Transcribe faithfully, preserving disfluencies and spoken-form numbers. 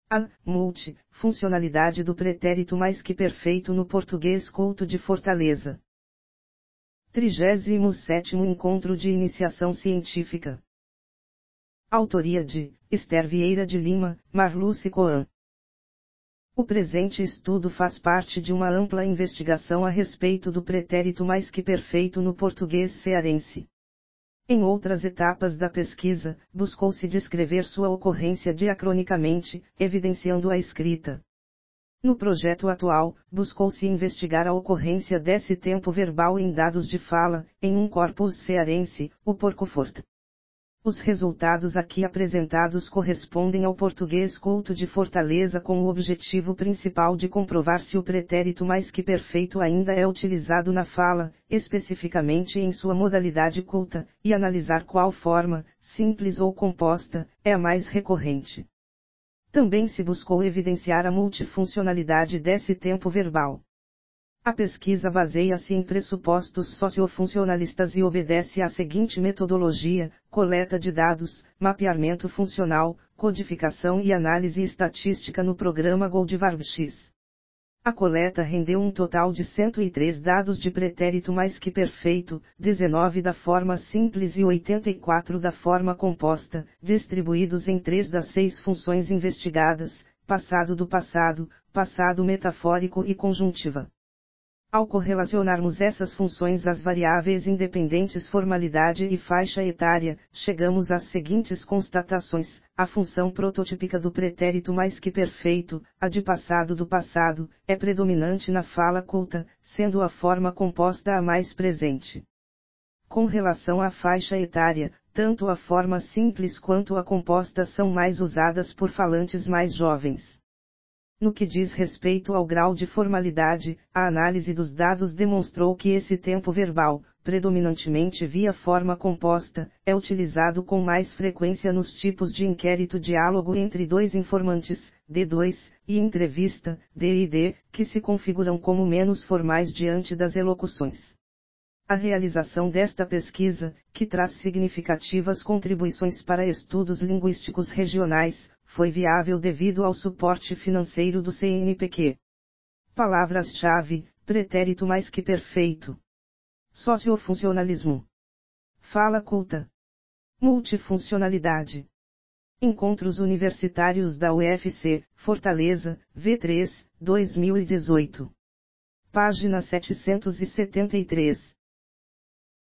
A multifuncionalidade do pretérito mais que perfeito no português culto de Fortaleza. trigésimo sétimo Encontro de Iniciação Científica. Autoria de Esther Vieira de Lima, Marluce Coan. O presente estudo faz parte de uma ampla investigação a respeito do pretérito mais que perfeito no português cearense. Em outras etapas da pesquisa, buscou-se descrever sua ocorrência diacronicamente, evidenciando a escrita. No projeto atual, buscou-se investigar a ocorrência desse tempo verbal em dados de fala, em um corpus cearense, o Porcofort. Os resultados aqui apresentados correspondem ao português culto de Fortaleza com o objetivo principal de comprovar se o pretérito mais que perfeito ainda é utilizado na fala, especificamente em sua modalidade culta, e analisar qual forma, simples ou composta, é a mais recorrente. Também se buscou evidenciar a multifuncionalidade desse tempo verbal. A pesquisa baseia-se em pressupostos sociofuncionalistas e obedece à seguinte metodologia: coleta de dados, mapeamento funcional, codificação e análise estatística no programa GoldVarbX. A coleta rendeu um total de cento e três dados de pretérito mais que perfeito, dezenove da forma simples e oitenta e quatro da forma composta, distribuídos em três das seis funções investigadas: passado do passado, passado metafórico e conjuntiva. Ao correlacionarmos essas funções às variáveis independentes formalidade e faixa etária, chegamos às seguintes constatações: a função prototípica do pretérito mais que perfeito, a de passado do passado, é predominante na fala culta, sendo a forma composta a mais presente. Com relação à faixa etária, tanto a forma simples quanto a composta são mais usadas por falantes mais jovens. No que diz respeito ao grau de formalidade, a análise dos dados demonstrou que esse tempo verbal, predominantemente via forma composta, é utilizado com mais frequência nos tipos de inquérito-diálogo entre dois informantes, D dois, e entrevista, D e D, que se configuram como menos formais diante das elocuções. A realização desta pesquisa, que traz significativas contribuições para estudos linguísticos regionais, foi viável devido ao suporte financeiro do C N P Q. Palavras-chave: pretérito mais que perfeito, sociofuncionalismo, fala culta, multifuncionalidade. Encontros Universitários da U F C, Fortaleza, V três, dois mil e dezoito. Página setecentos e setenta e três.